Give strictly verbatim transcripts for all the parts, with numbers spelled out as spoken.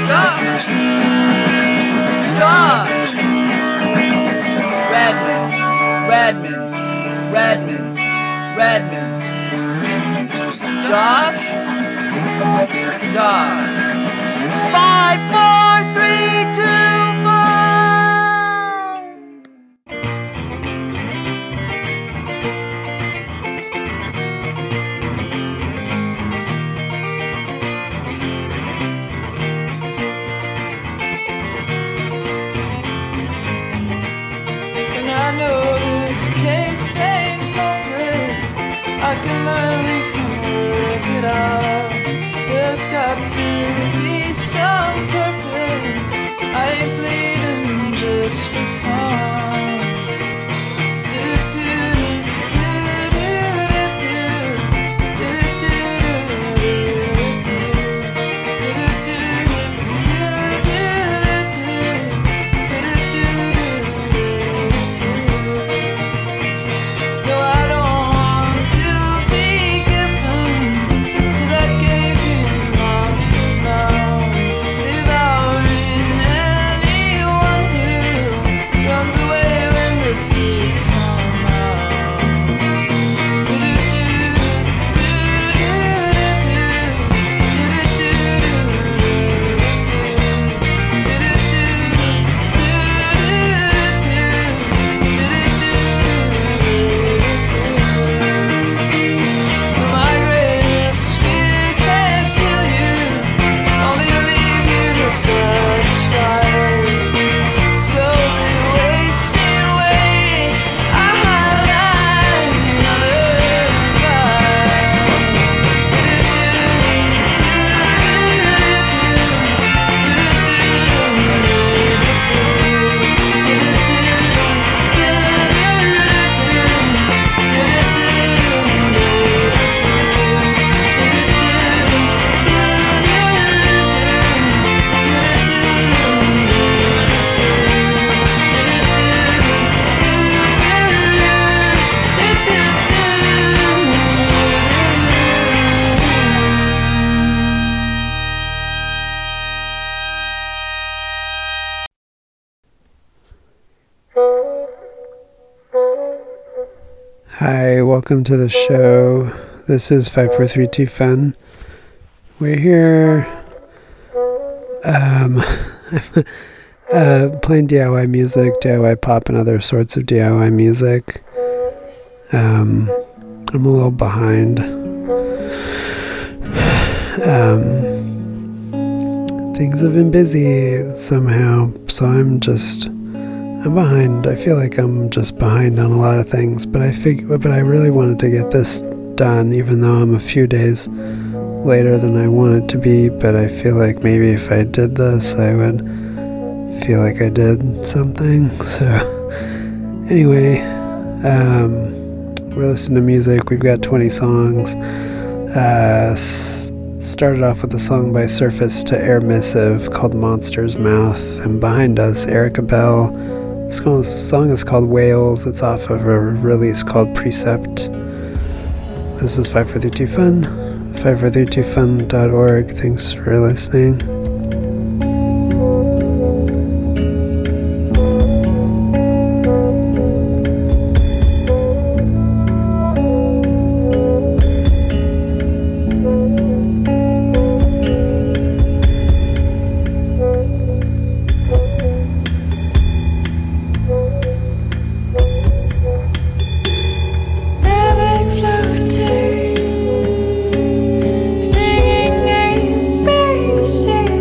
Josh! Josh! Redmond, Redmond, Redmond, Redmond. Josh? Josh. Five, four, three, two, five. And I know this case ain't hopeless. I can learn, we can work it out. There's got to be some purpose. I ain't bleeding just for fun. Hi, welcome to the show. This is five four three two Fun. We're here um, uh, playing D I Y music, D I Y pop, and other sorts of D I Y music. Um, I'm a little behind. Um, things have been busy somehow, so I'm just... I'm behind. I feel like I'm just behind on a lot of things, but I fig- but I really wanted to get this done, even though I'm a few days later than I wanted to be. But I feel like maybe if I did this, I would feel like I did something. So anyway, um, we're listening to music. We've got twenty songs. Uh, s- started off with a song by Surface to Air Missive called Monster's Mouth, and behind us, Erica Bell. This song is called Whales. It's off of a release called Precept. This is five four three two Fun, five four three two fun dot org. Thanks for listening. Singing A B C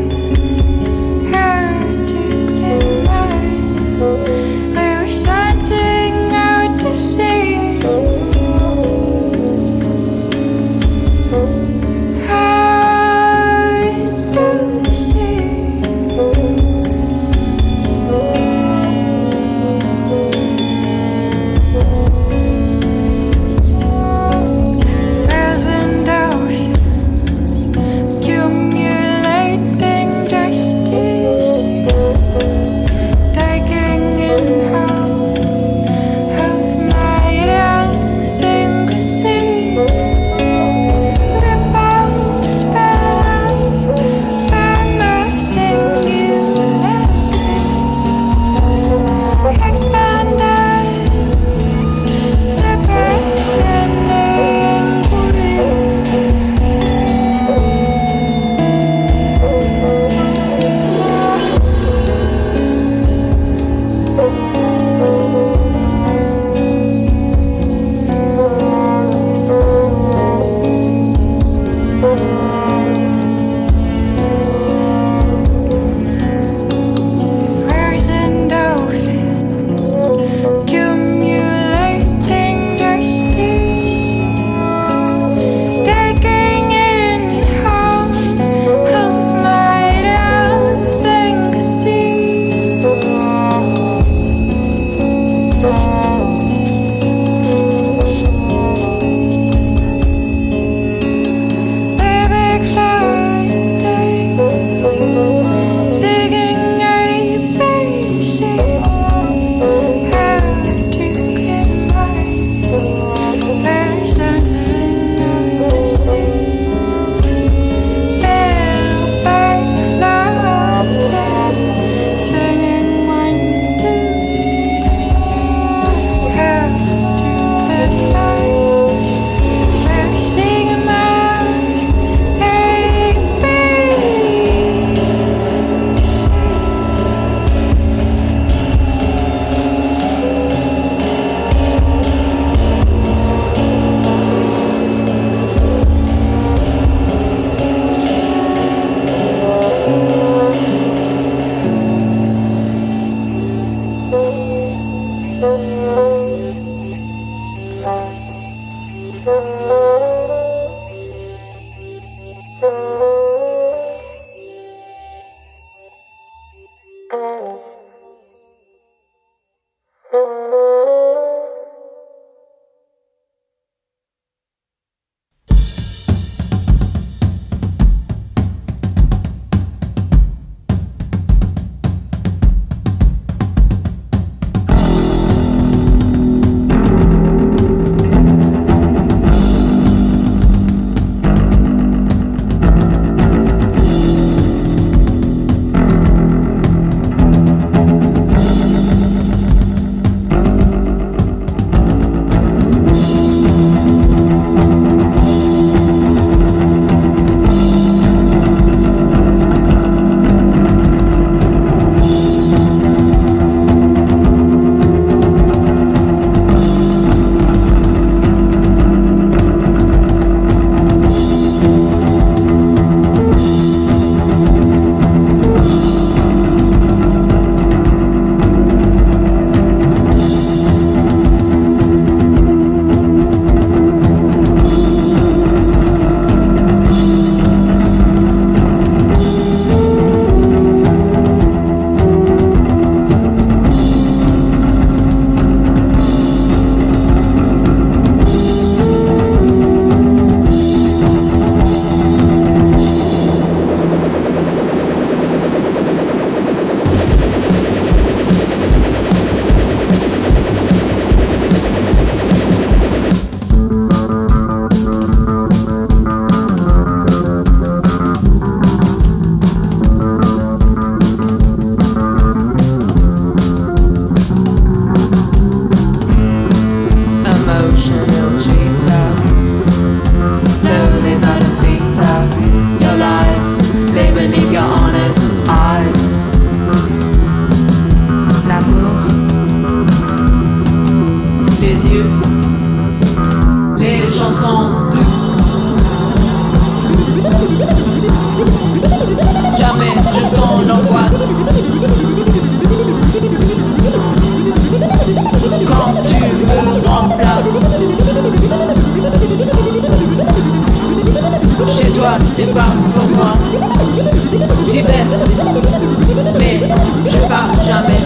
vais, mais je pars jamais.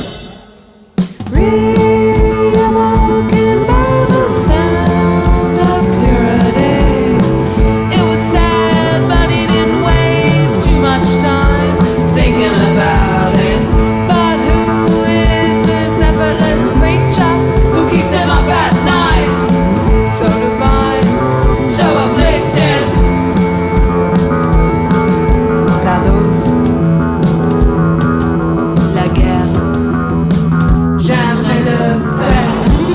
Read, I'm walking by the sound of purity. It was sad, but it didn't waste too much time thinking about it. But who is this effortless creature who keeps them up at night? So divine, so afflicted. La dose, la guerre, j'aimerais le faire.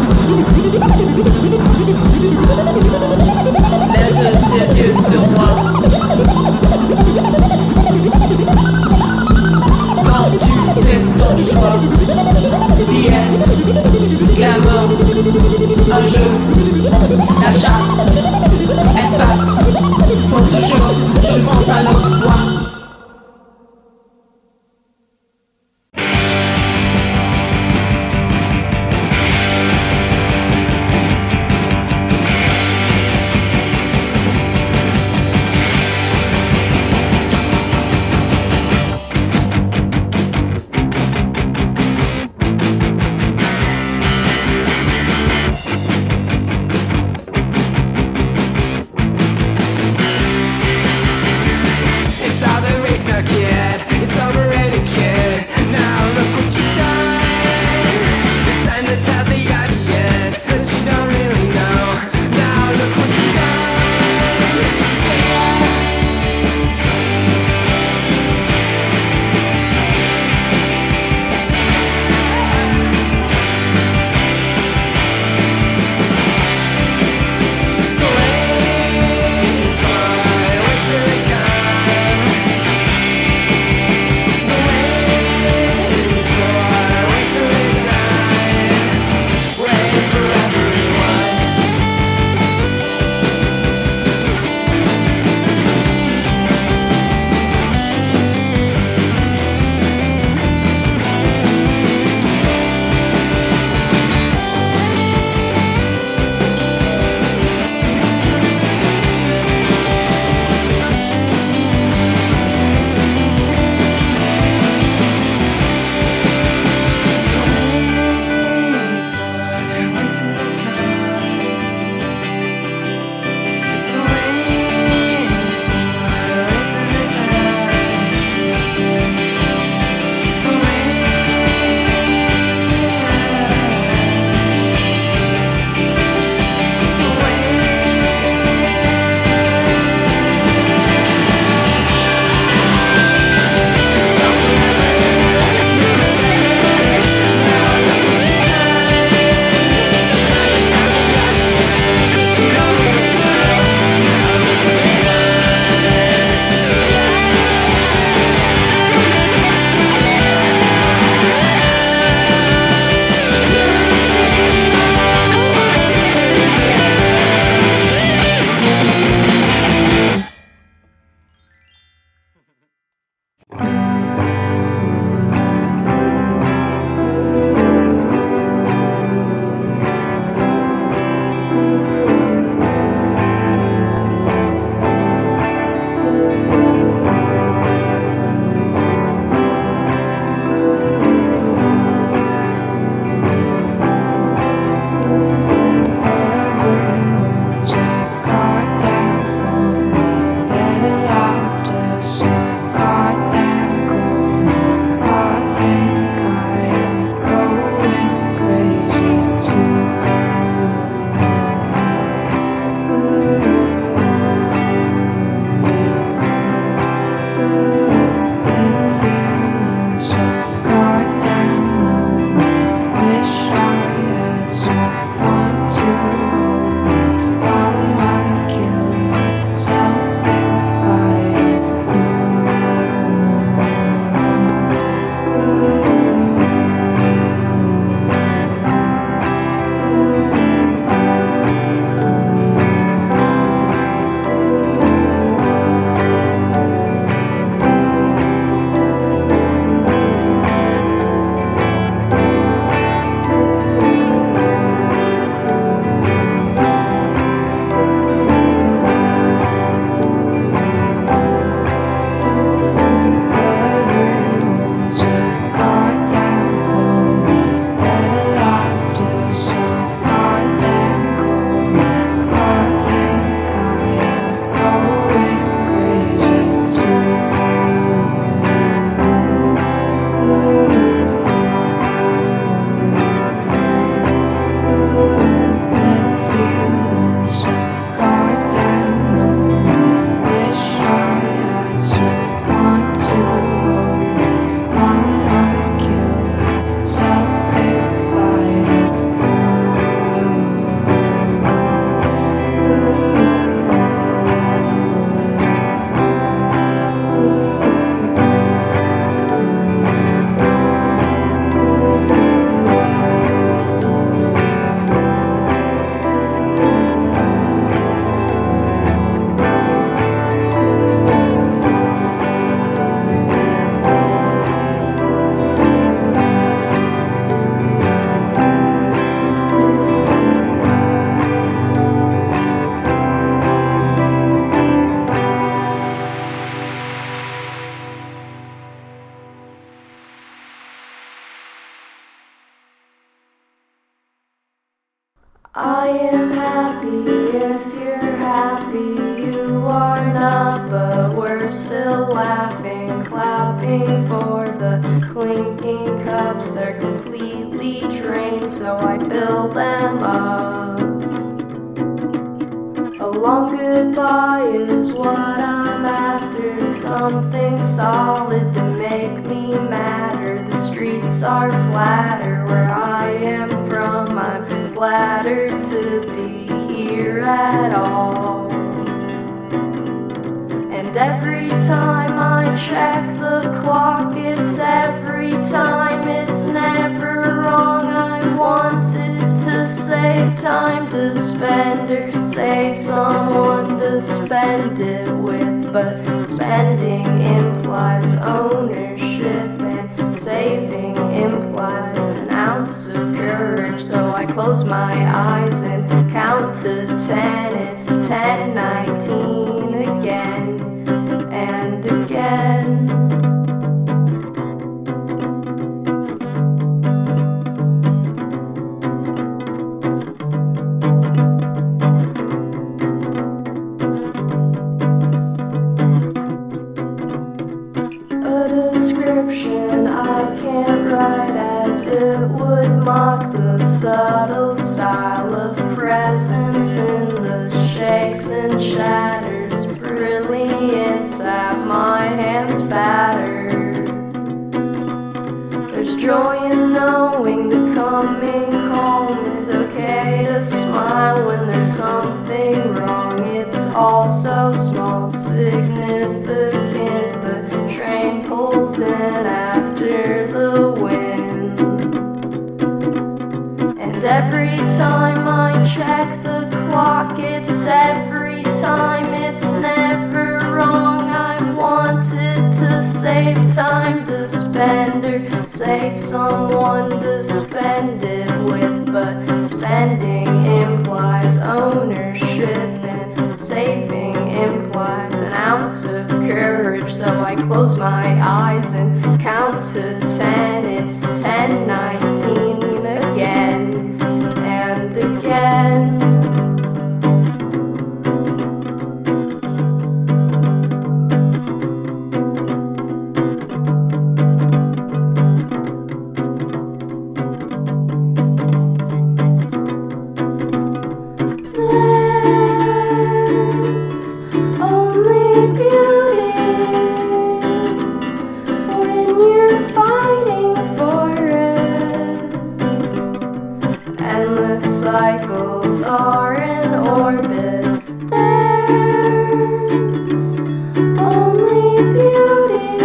Laisse tes yeux sur moi. Quand tu fais ton choix, si est la mort, un jeu, la chasse, espace, pour toujours, je pense à l'autre voie. I am happy if you're happy. You are not, but we're still laughing, clapping for the clinking cups. They're completely drained, so I fill them up. A long goodbye is what I'm after, something solid to make me matter. The streets are flatter where I am from. I'm flattered to be here at all. And every time I check the clock, it's every time, it's never wrong. I wanted to save time to spend, or save someone to spend it with, but spending implies ownership, and saving implies an ounce of courage. So I close my eyes and count to ten. It's ten nineteen again and again. A description I can't write, as it would mock the subtle style of presence in the shakes and shatters. Brilliant sap, my hands battered. There's joy in knowing the coming home. It's okay to smile when there's something wrong. It's all so small, significant. The train pulls in after the wind. And every time I check the clock, it's every time, it's never wrong. I wanted to save time to spend, or save someone to spend it with, but spending implies ownership, and saving implies an ounce of courage. So I close my eyes and count to ten. It's ten nineteen again and again. Cycles are in orbit. There's only beauty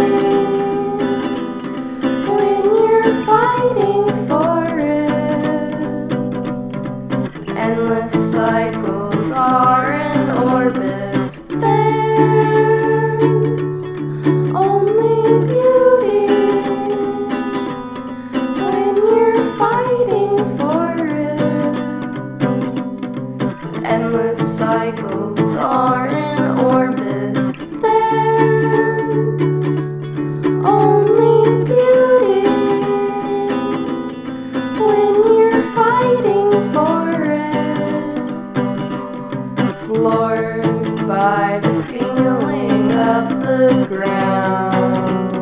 when you're fighting for it. Endless cycles are in orbit. There's only beauty when you're fighting for it. Endless cycles are in orbit. There's only beauty when you're fighting for it. Floored by the feeling of the ground,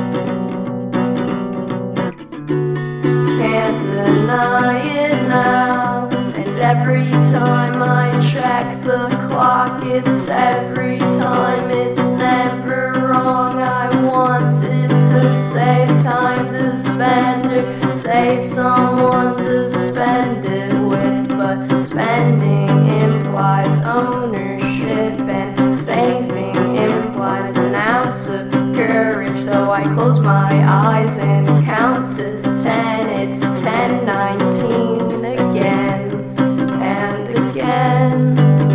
can't deny it now. And every time I check the clock, it's every time, it's never wrong. I wanted to save time to spend, or save someone to spend it with, but spending implies ownership, and saving implies an ounce of courage. So I close my eyes and count to ten. It's ten nineteen again and again.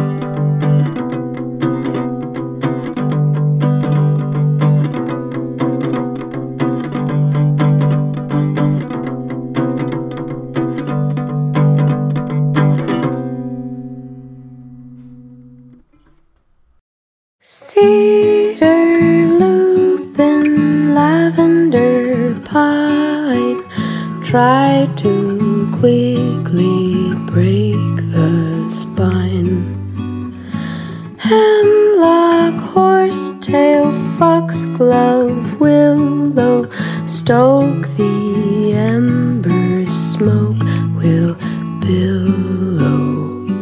Cedar, lupin, lavender, pine, try to quickly break willow, stoke the embers, smoke will billow.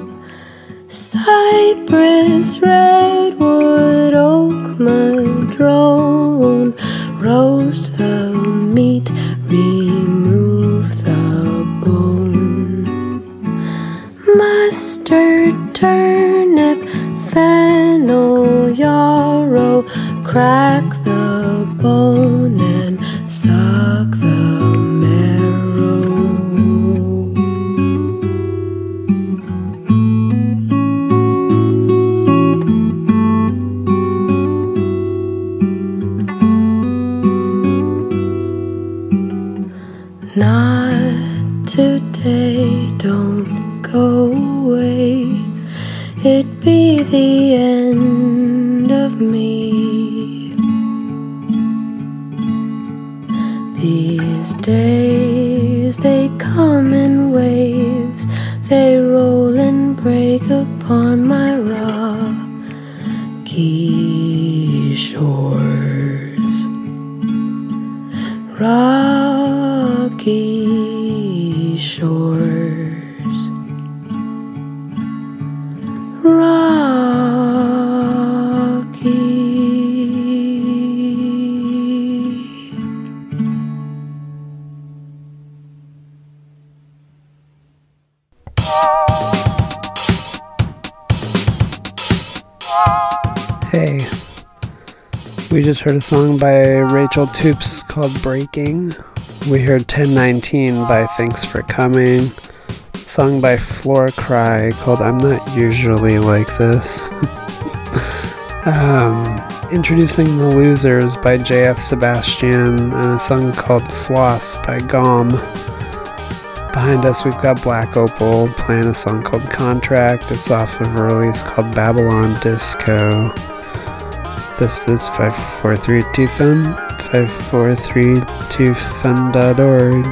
Cypress, redwood, oak, madrone, roast the meat, remove the bone. Mustard, turnip, fennel, yarrow, crack the bone and suck the marrow. Not today, don't go away. It'd be the end of me. These days they come in waves, they roll and break upon my rocky shores. Rocky shores. Rocky. Hey, we just heard a song by Rachel Toops called Breaking. We heard ten nineteen by Thanks for Coming. A song by Floor Cry called I'm Not Usually Like This. um, introducing The Losers by J F Sebastian, and a song called Floss by Gom. Behind us we've got Black Opal playing a song called Contract. It's off of a release called Babylon Disco. This is five four three two fun, five four three two fun dot org.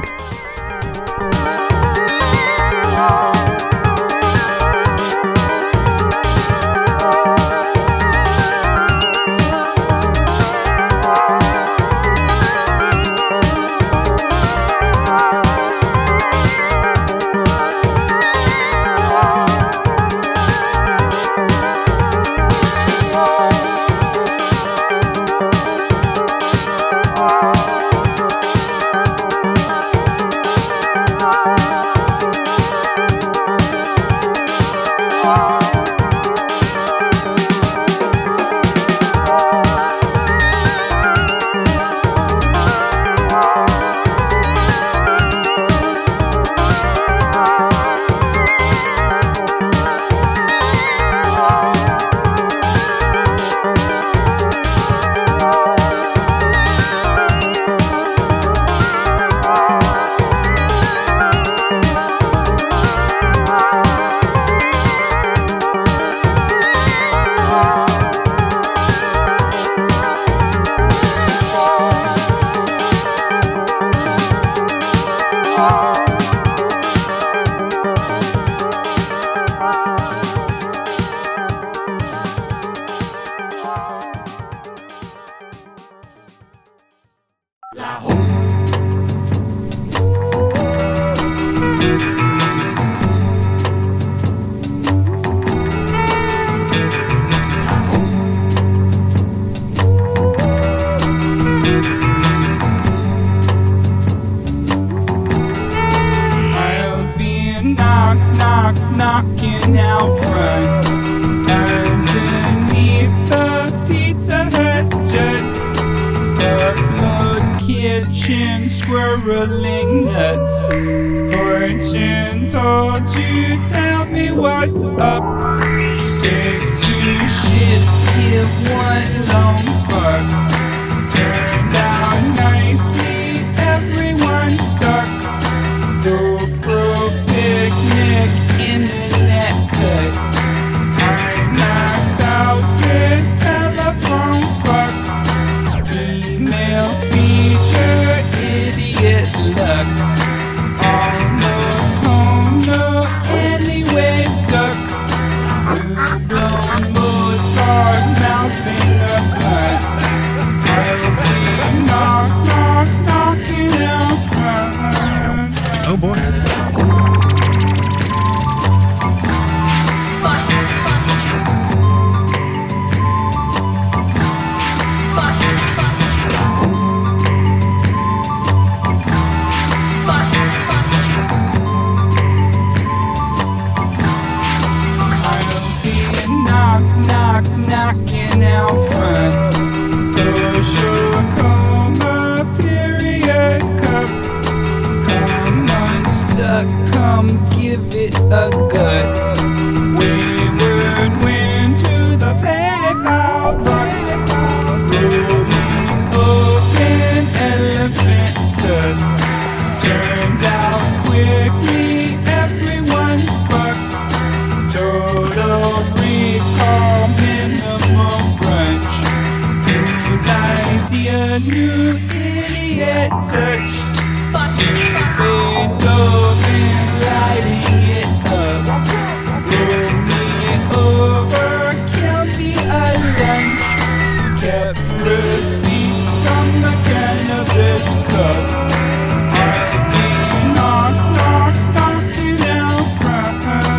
knocking out front underneath the Pizza Hut jet. Upload kitchen swirling nuts. Fortune told you, tell me what's up. Take two shits, give one long fuck. Turned out nicely, everyone stuck. GoPro picnic in the net cut. IMAX outfit, telephone fuck. Email feature, idiot luck. Almost home, no, anyways duck. Full-blown Mozart, mouthing a butt. touch. Beethoven lighting it up. Roll me over, count me a lunch. Kept receipts from the cannabis cup. Knock, knock, knocking out front.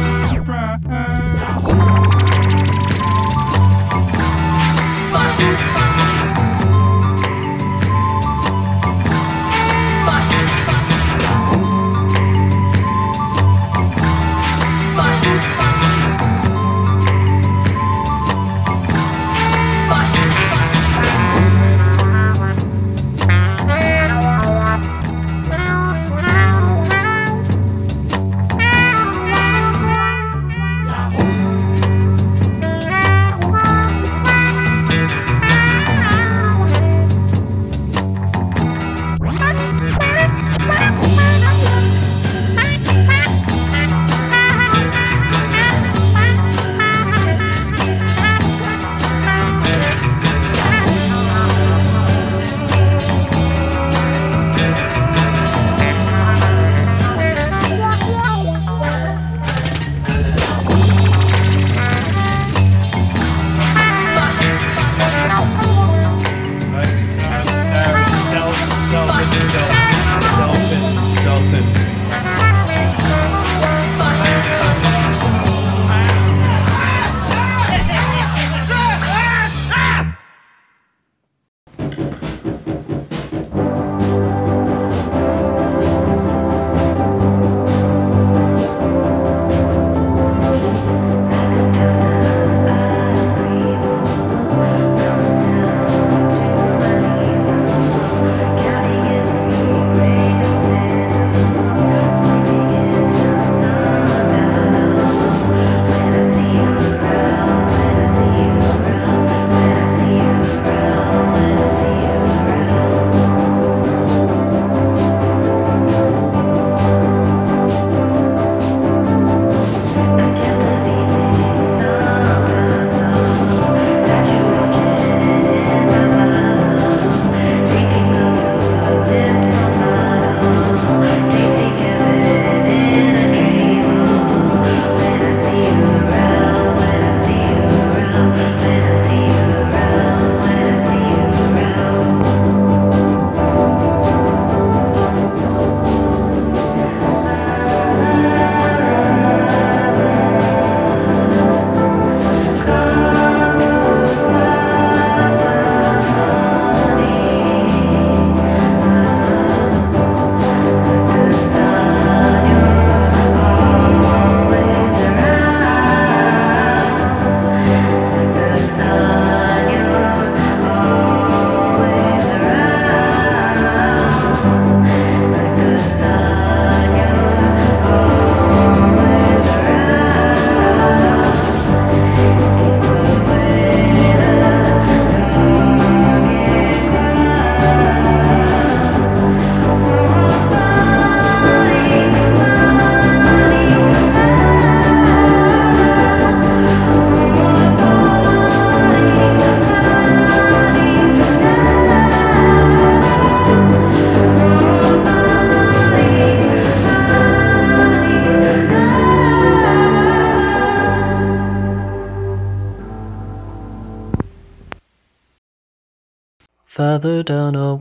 Father down a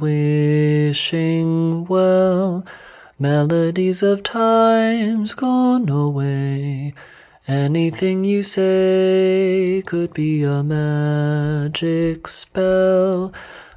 wishing well, melodies of times gone away. Anything you say could be a magic spell.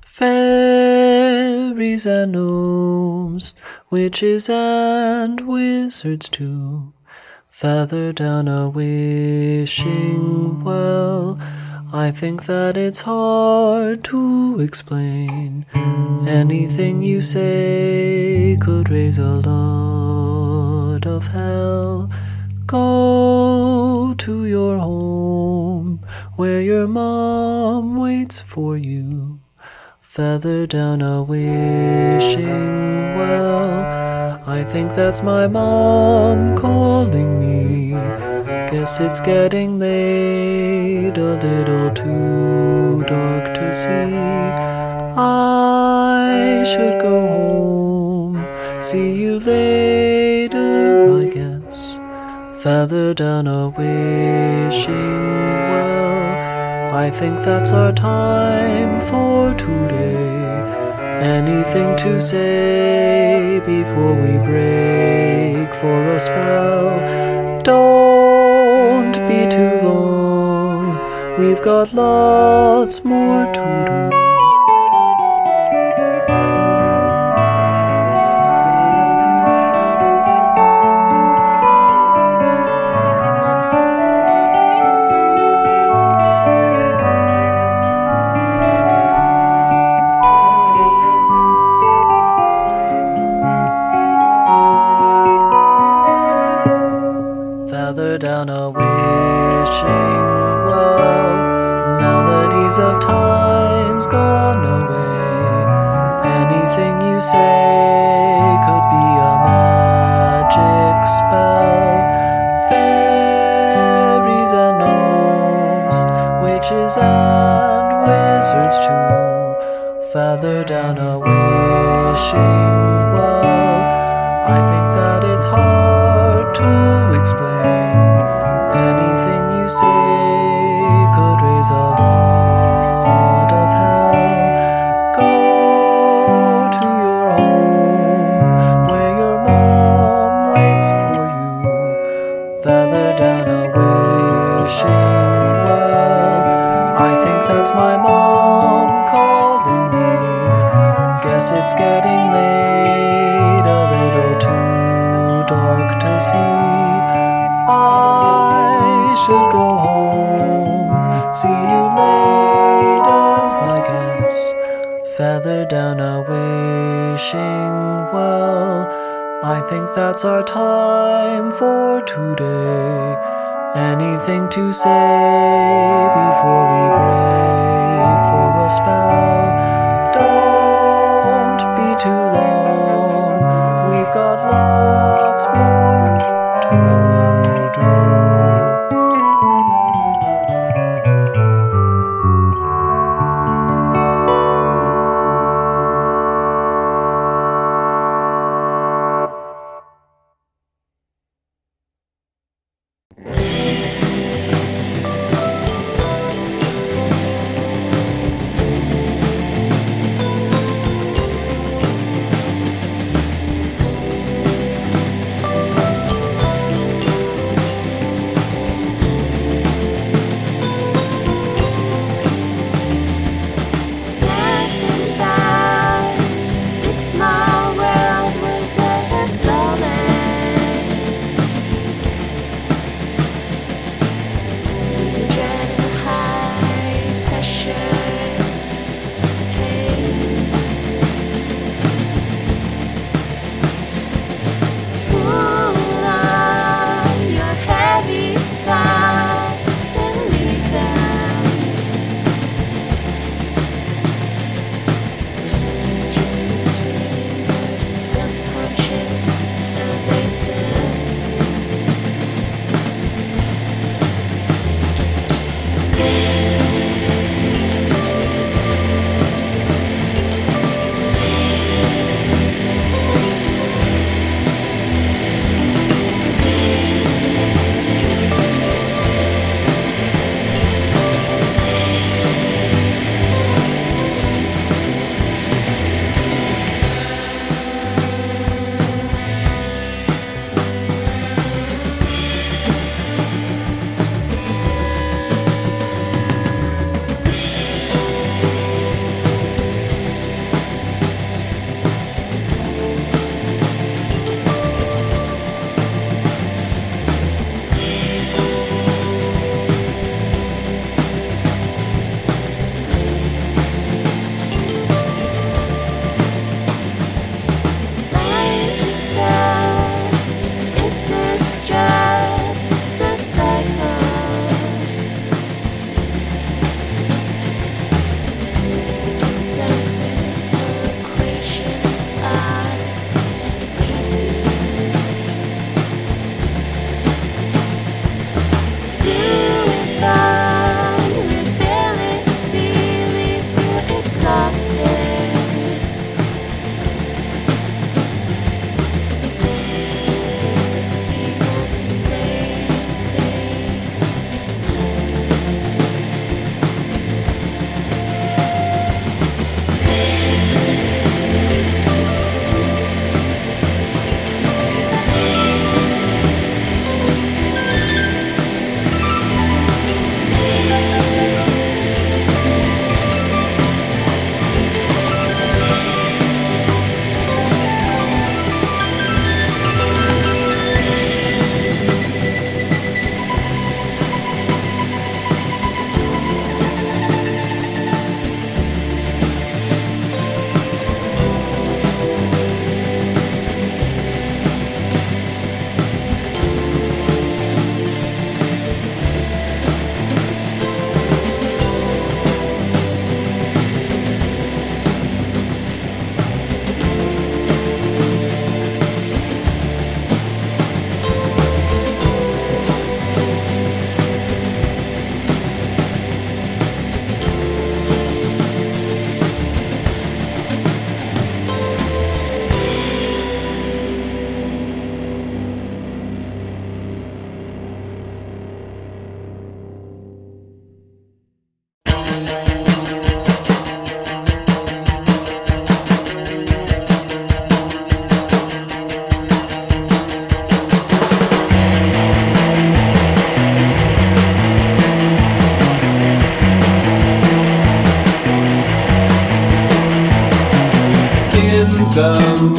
Fairies and gnomes, witches and wizards too. Father down a wishing well, I think that it's hard to explain. Anything you say could raise a lot of hell. Go to your home where your mom waits for you. Feather down a wishing well, I think that's my mom calling me. Guess it's getting late, a little too dark to see. I I should go home. See you later, I guess. Feather down a wishing well. I think that's our time for today. Anything to say before we break for a spell? Don't be too long. We've got lots more to do. Feather down a wishing well. Melodies of times gone away. Anything you say could be a magic spell. Fairies and gnomes, witches and wizards too. Feather down a wishing well. I think that it's hard to explain. Anything you say could raise a lot of hell. Go to your home where your mom waits for you. Feather down a wishing well. I think that's my mom calling me. Guess it's getting late, a little too dark to see. I should go home. See you later, I guess. Feather down a wishing well. I think that's our time for today. Anything to say before we break for a spell? Don't be too long. We've got lots more to do.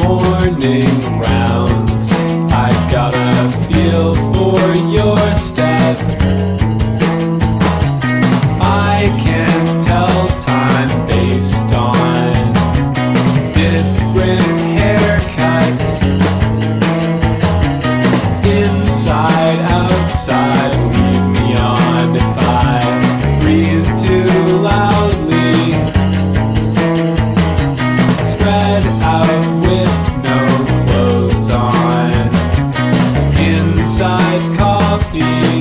morning rounds, I got a feel for your step. I can't tell time based on different haircuts. Inside, outside, leave me on if I breathe too loudly. Spread out with no clothes on. Inside coffee.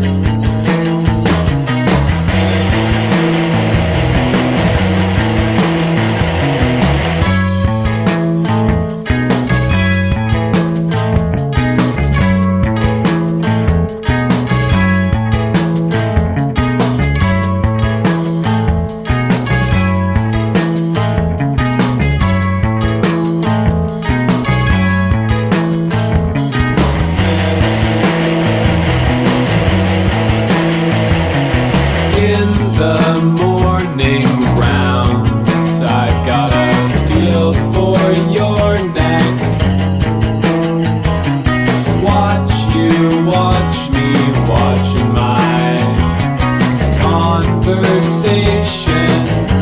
The morning rounds, I got a feel for your neck. Watch you, watch me, watching my conversation.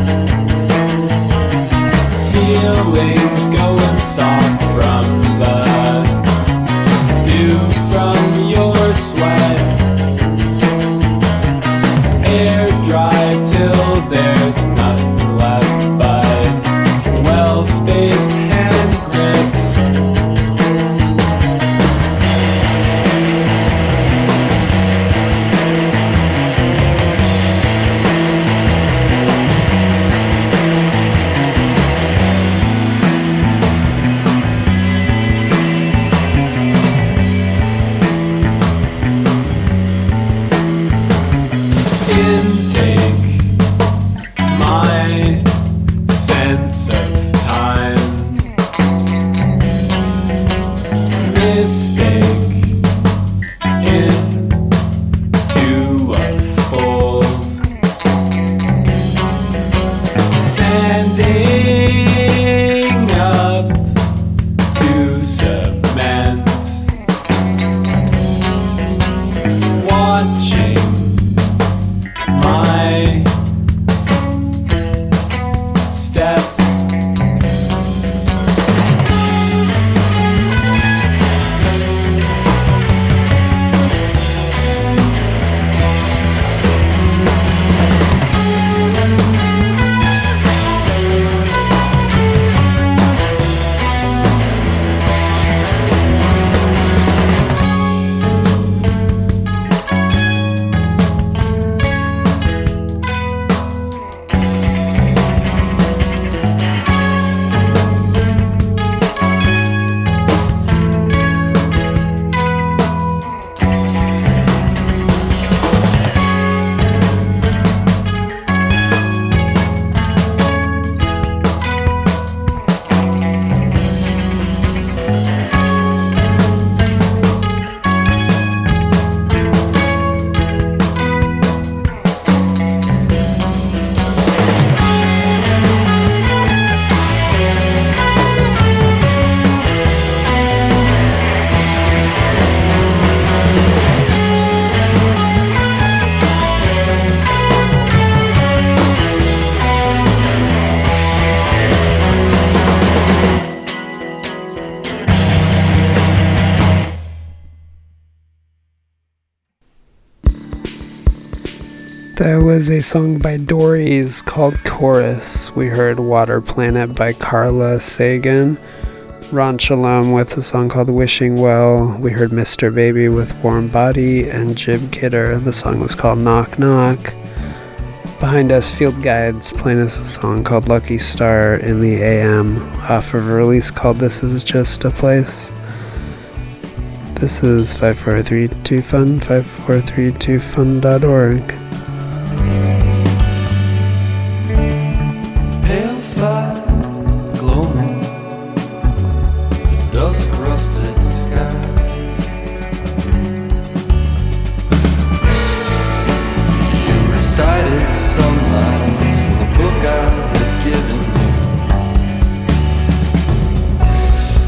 Ceilings going soft from the dew from your sweat. Dry till there's nothing left but well-spaced hand grips. Intake my sense of time. Mistake into a fold. Sanding up to cement. Watching my step. That was a song by Dories called Chorus. We heard Water Planet by Carla Sagan. Ron Shalom with a song called Wishing Well. We heard Mister Baby with Warm Body, and Jib Kidder. The song was called Knock Knock. Behind us, Field Guides playing us a song called Lucky Star in the A M off of a release called This Is Just a Place. This is five four three two fun, five four three two fun dot org. Pale fire gloaming, the dusk rusted sky. You recited some lines from the book I had given you.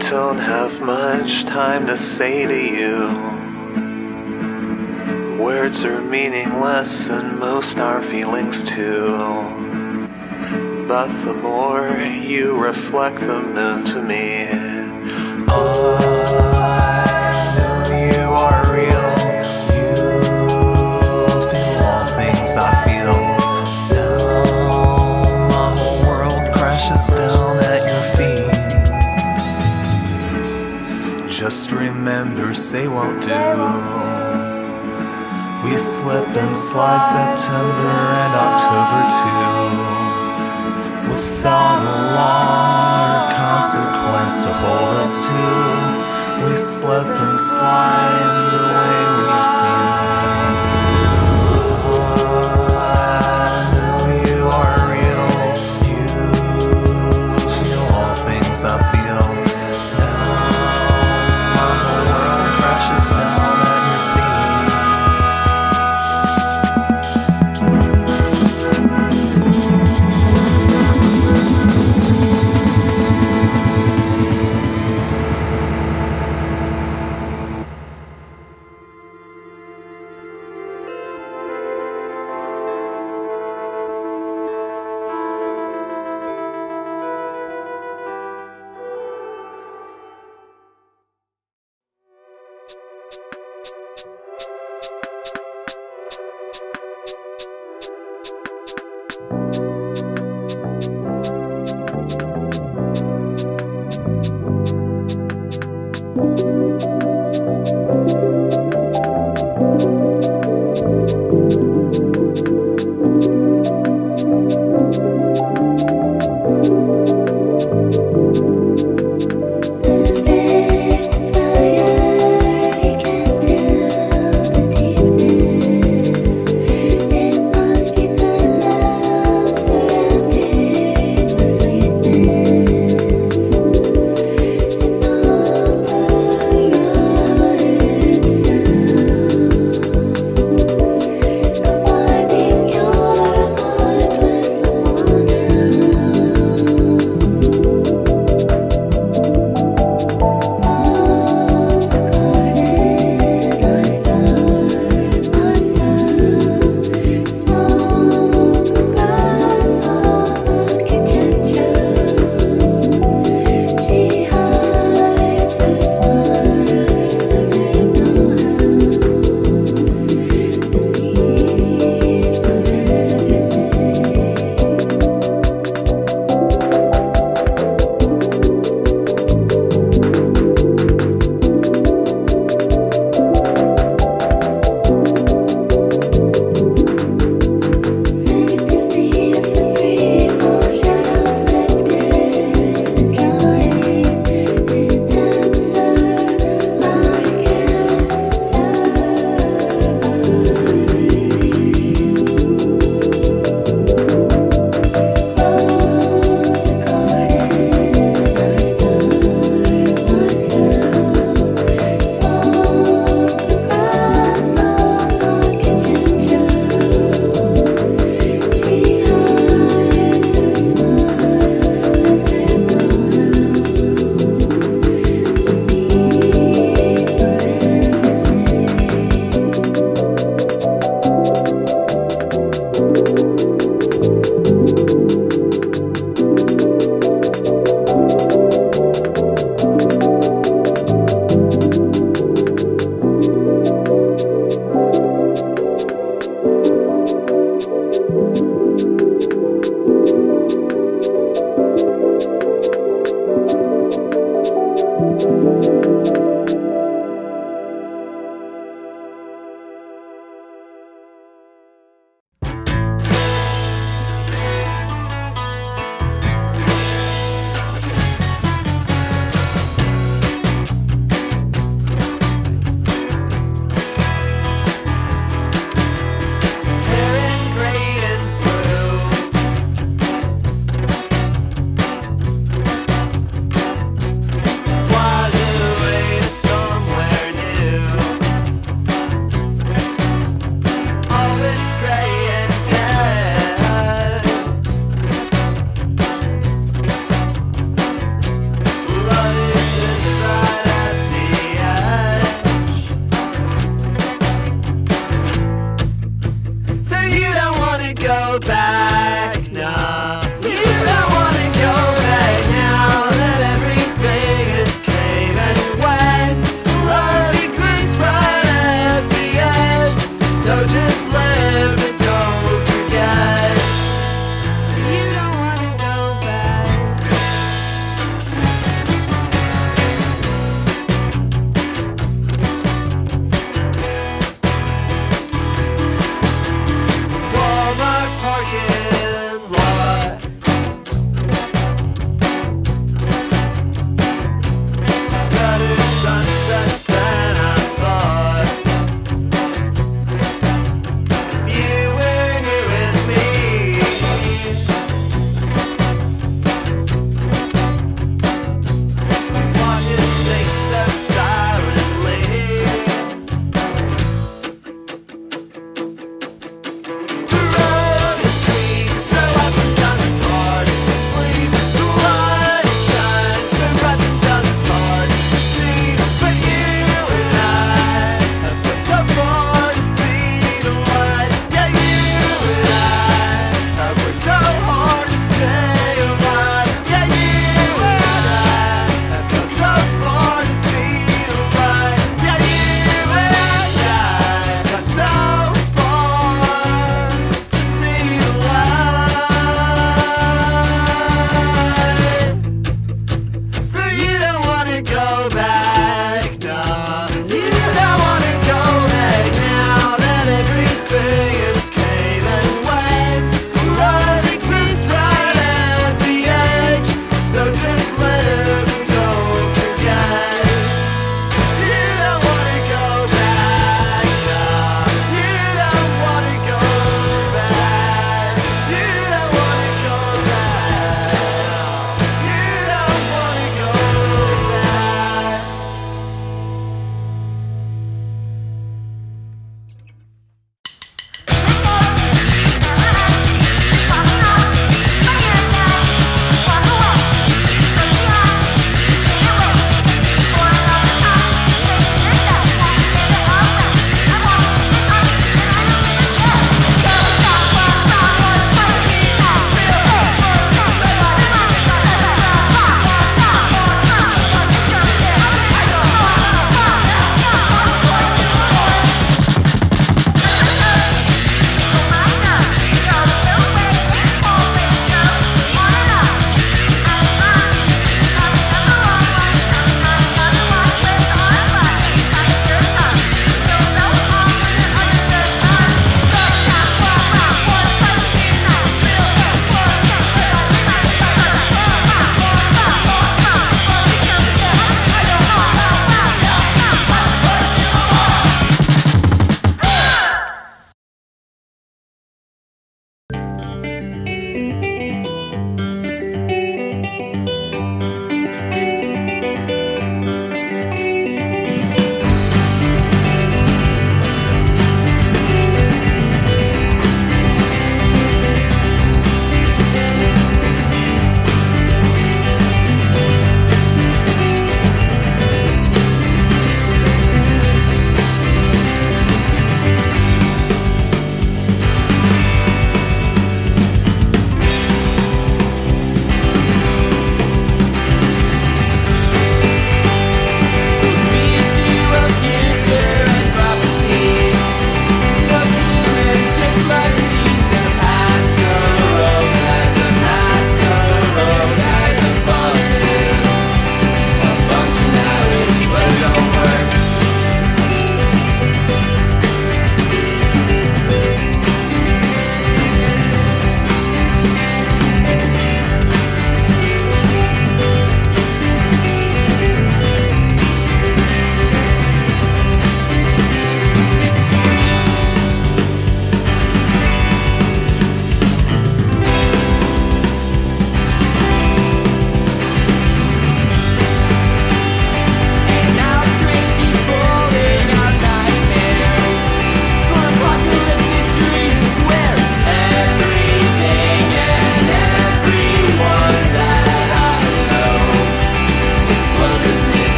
don't have much time to say to you. Words are meaningless and most are feelings too. But the more you reflect them into me, I know you are real. You feel all things I feel. Now my whole world crashes down at your feet. Just remember, say won't do. We slip and slide September and October too, without a law or consequence to hold us to. We slip and slide the way we've seen them. I know you are real. You feel all things I feel. Now my whole world crashes down at your feet. go back now. You don't wanna go back now that everything is clean and wet. Love exists right at the edge, so just live and don't forget. You don't wanna go back. Walmart parking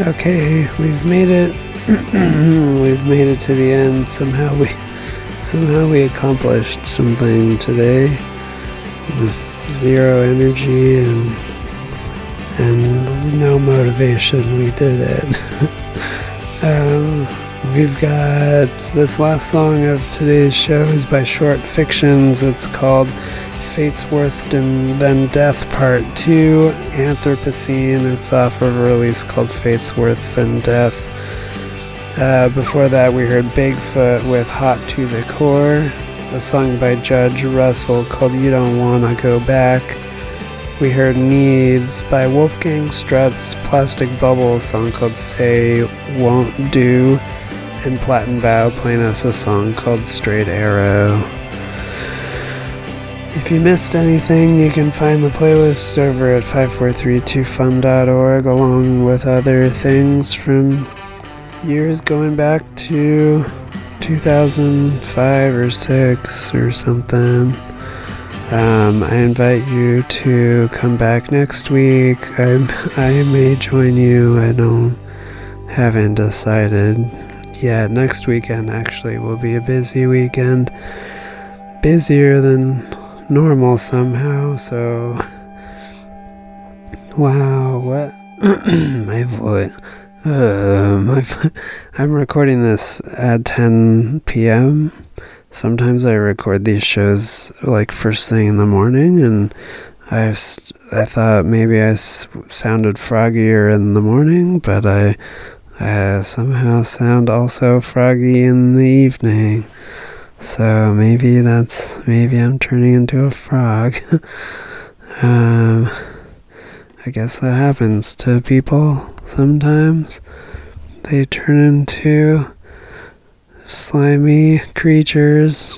Okay, we've made it. We've made it to the end. Somehow we, somehow we accomplished something today with zero energy and and no motivation. We did it. um, we've got this last song of today's show is by Short Fictions. It's called Fate's Worth and Then Death Part two, Anthropocene. It's off of a release called Fate's Worth and Death. Uh, before that, we heard Bigfoot with Hot to the Core, a song by Judge Russell called You Don't Wanna Go Back. We heard Needs by Wolfgang Strutt's Plastic Bubble, a song called Say Won't Do, and Platin Bow playing us a song called Straight Arrow. If you missed anything, you can find the playlist over at five four three two fun dot org, along with other things from years going back to two thousand five or six or something. Um, I invite you to come back next week. I I may join you. I don't haven't decided yet. Next weekend actually will be a busy weekend, busier than normal somehow. So, wow, what my voice. Uh, my I'm recording this at ten p.m. Sometimes I record these shows like first thing in the morning, and I, I thought maybe I s- sounded froggier in the morning, but I, I somehow sound also froggy in the evening. So maybe that's, maybe I'm turning into a frog. um, I guess that happens to people sometimes. They turn into slimy creatures.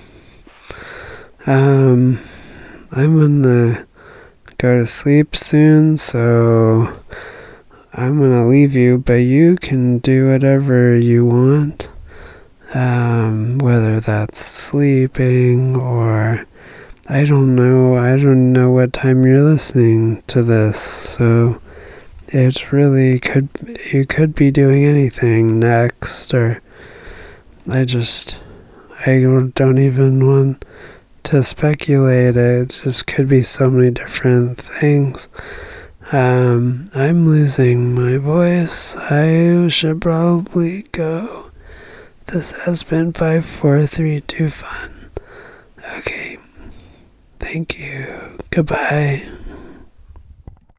Um, I'm gonna go to sleep soon, so I'm gonna leave you, but you can do whatever you want. Um, whether that's sleeping or I don't know, I don't know what time you're listening to this, so it really could, you could be doing anything next, or I just, I don't even want to speculate. It just could be so many different things. Um, I'm losing my voice. I should probably go. This has been five four three two fun. Okay. Thank you. Goodbye.